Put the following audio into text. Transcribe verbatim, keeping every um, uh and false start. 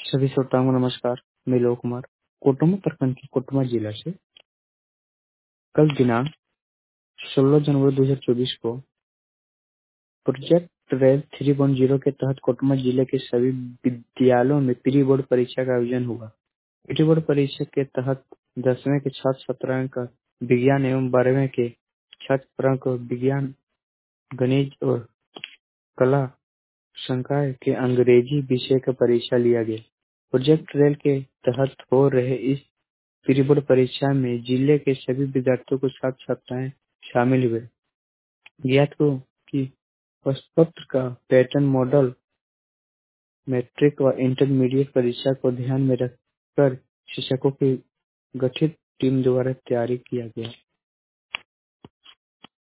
सभी श्रोताओं को नमस्कार। मैं लोक कुमार कोटमा प्रखंड के कोटमा जिला से कल दिनांक सोलह जनवरी दो हजार चौबीस को project rail three one zero के तहत कोटमा जिले के सभी विद्यालयों में प्री बोर्ड परीक्षा का आयोजन हुआ। प्री बोर्ड परीक्षा के तहत दसवें के छात्र सत्रह का विज्ञान एवं बारहवें के छात्र को विज्ञान, गणित और कला संकाय के अंग्रेजी विषय का परीक्षा लिया गया। प्रोजेक्ट रेल के तहत हो रहे इस प्री बोर्ड परीक्षा में जिले के सभी विद्यार्थियों को सात छात्राएं शामिल हुए। ज्ञात हो कि प्रश्नपत्र का पैटर्न मॉडल मैट्रिक व इंटरमीडिएट परीक्षा को ध्यान में रखकर शिक्षकों की गठित टीम द्वारा तैयारी किया गया।